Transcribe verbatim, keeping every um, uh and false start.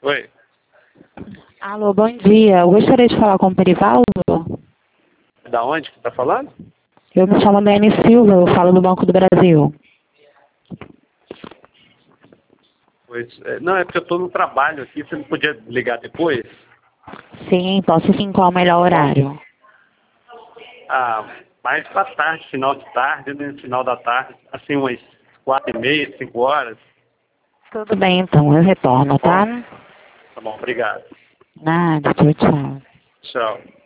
Oi. Alô, bom dia. Eu gostaria de falar com o Perivaldo. Da onde que tá falando? Eu me chamo Dani Silva, eu falo do Banco do Brasil. Pois, é, não, é porque eu tô no trabalho aqui, você não podia ligar depois? Sim, posso sim, qual é o melhor horário? Ah, mais pra tarde, final de tarde, né? Final da tarde, assim umas quatro e meia, cinco horas. Tudo bem, então, eu retorno, Bom, tá? tá bom, obrigado. Nada, tchau, tchau. Tchau.